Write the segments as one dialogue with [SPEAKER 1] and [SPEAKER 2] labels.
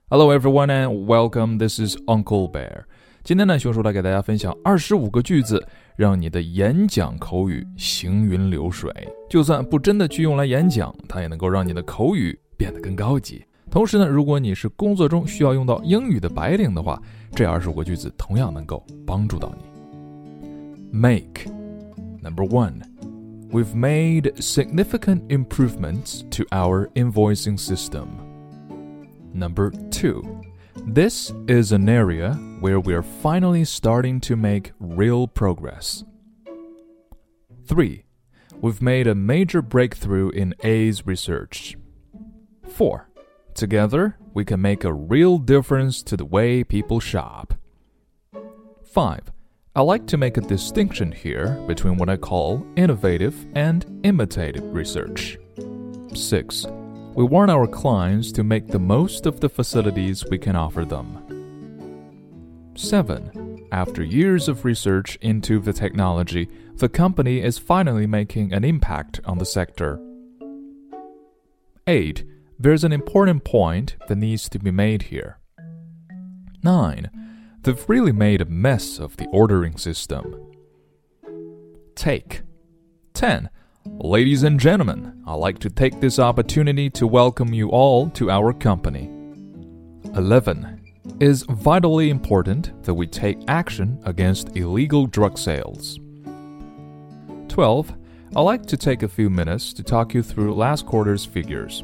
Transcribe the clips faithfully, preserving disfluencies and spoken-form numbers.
[SPEAKER 1] Hello everyone and welcome, this is Uncle Bear. 今天呢，熊叔来给大家分享二十五个句子，让你的演讲口语行云流水。就算不真的去用来演讲，它也能够让你的口语变得更高级。同时呢，如果你是工作中需要用到英语的白领的话，这二十五个句子同样能够帮助到你。Make. Number one. We've made significant improvements to our invoicing system.Number two, this is an area where we are finally starting to make real progress. Three, we've made a major breakthrough in AIDS research. Four, together we can make a real difference to the way people shop. Five, I like to make a distinction here between what I call innovative and imitative research. Six,We want our clients to make the most of the facilities we can offer them. Seven. After years of research into the technology, the company is finally making an impact on the sector. Eight. There's an important point that needs to be made here. Nine. They've really made a mess of the ordering system. Take. Ten.Ladies and gentlemen, I'd like to take this opportunity to welcome you all to our company. eleven. It is vitally important that we take action against illegal drug sales. twelve. I'd like to take a few minutes to talk you through last quarter's figures.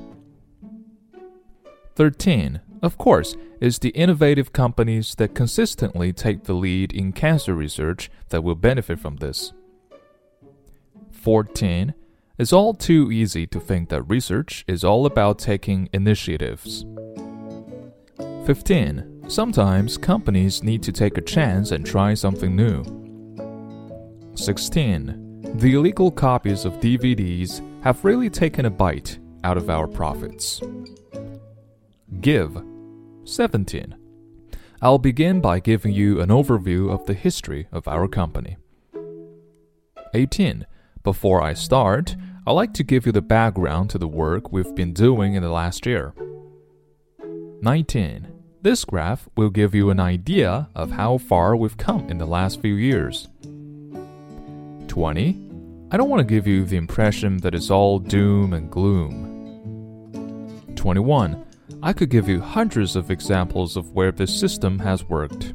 [SPEAKER 1] thirteen. Of course, it's the innovative companies that consistently take the lead in cancer research that will benefit from this.fourteen. It's all too easy to think that research is all about taking initiatives. fifteen. Sometimes companies need to take a chance and try something new. sixteen. The illegal copies of D V Ds have really taken a bite out of our profits. Give. seventeen. I'll begin by giving you an overview of the history of our company. eighteen.Before I start, I'd like to give you the background to the work we've been doing in the last year. nineteen. This graph will give you an idea of how far we've come in the last few years. twenty. I don't want to give you the impression that it's all doom and gloom. twenty-one. I could give you hundreds of examples of where this system has worked.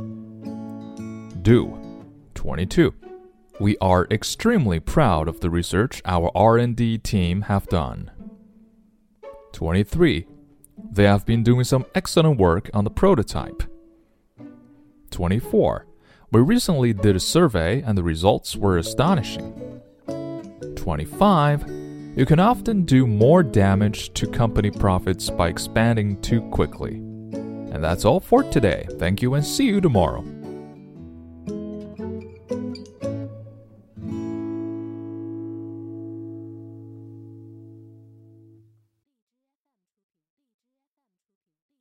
[SPEAKER 1] Do. twenty-two.We are extremely proud of the research our R and D team have done. twenty-three. They have been doing some excellent work on the prototype. twenty-four. We recently did a survey and the results were astonishing. twenty-five. You can often do more damage to company profits by expanding too quickly. And that's all for today. Thank you and see you tomorrow.